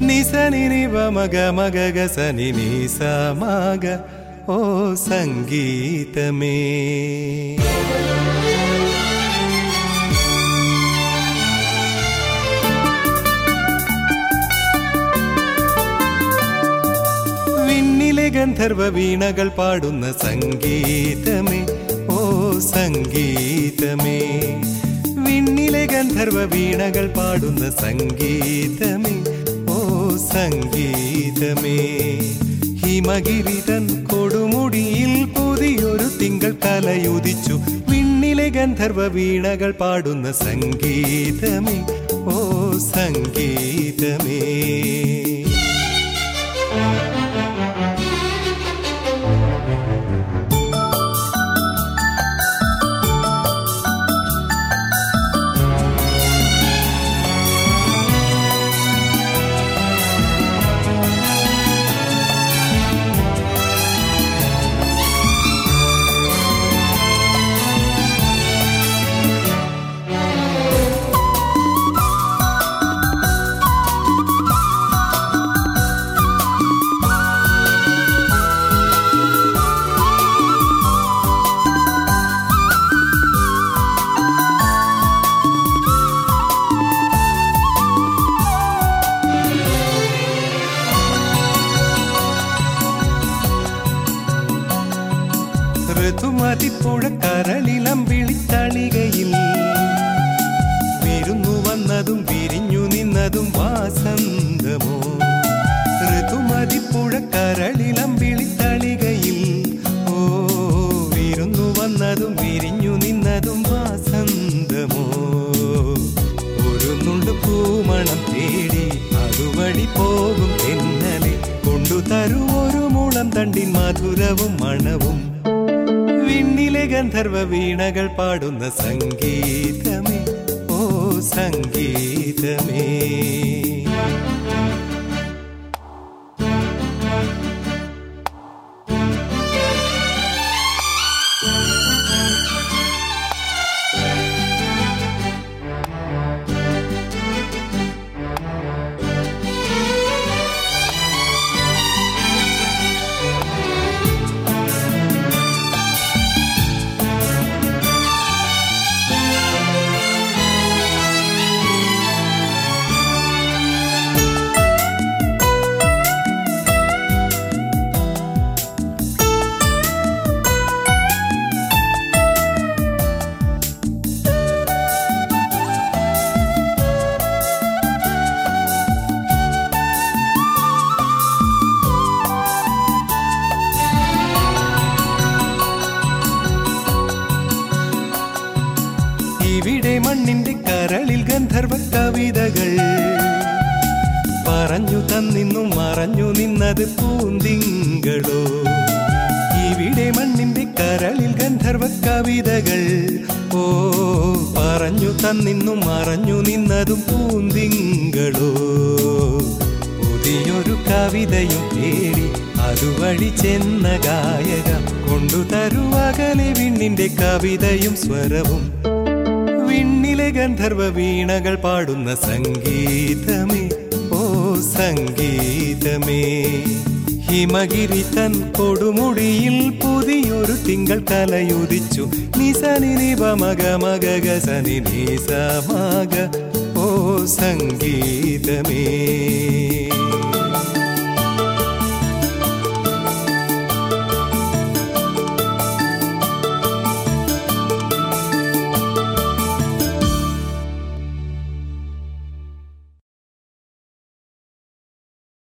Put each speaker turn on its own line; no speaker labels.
నిసని నివ మగ మగ గసని నిసమాగ ఓ సంగీతమే വിണ്ണിലെ ഗന്ധർവ വീണകൾ പാടുന്ന സംഗീതമേ ഓ സംഗീതമേ വിണ്ണിലെ ഗന്ധർവ വീണകൾ പാടുന്ന സംഗീതമേ ഓ സംഗീതമേ ഹിമഗിരി തൻ കൊടുമുടിയിൽ പുതിയൊരു തിങ്കൾ കലയുദിച്ചു വിണ്ണിലെ ഗന്ധർവ വീണകൾ പാടുന്ന സംഗീതമേ ഓ സംഗീതമേ ഋതുമതിപ്പുഴക്കരളിലം വിളിത്തളികയിൽ വിരുന്നു വന്നതും വിരിഞ്ഞു നിന്നതും വാസന്തമോ ഋതുമതിപ്പുഴക്കരളിലം വിളിത്തളികയിൽ ഓ വിരുന്നു വന്നതും വിരിഞ്ഞു നിന്നതും വാസന്തമോ ഒരു നുള്ളു പൂമണം തേടി അതുവഴി പോകും തെന്നലെ കൊണ്ടുതരൂ ഒരു മുളം തണ്ടിൻ മധുരവും മണവും വിണ്ണിലെ ഗന്ധർവ വീണകൾ പാടുന്ന സംഗീതമേ ഓ സംഗീതമേ ഇവിടെ മണ്ണിന്റെ കരളിൽ ഗന്ധർവ കവിതകൾ പറഞ്ഞു തന്നിന്നും മറഞ്ഞു നിന്നത് പൂന്തിങ്കളോ ഇവിടെ മണ്ണിന്റെ കരളിൽ ഗന്ധർവ കവിതകൾ ഓ പറഞ്ഞു തന്നിന്നും മറഞ്ഞു നിന്നതും പൂന്തിങ്കളോ പുതിയൊരു കവിതയും തേടി അതുവഴി ചെന്ന ഗായക കൊണ്ടുതരൂ അകലെ വിണ്ണിന്റെ കവിതയും സ്വരവും വിണ്ണിലെ ഗന്ധർവ വീണകൾ പാടുന്ന സംഗീതമേ ഓ സംഗീതമേ ഹിമഗിരി തൻ കൊടുമുടിയിൽ പുതിയൊരു തിങ്കൾ കലയുദിച്ചു നിസനി നിവ മഗ മഗ ഗസനി നിസമാഗ ഓ സംഗീതമേ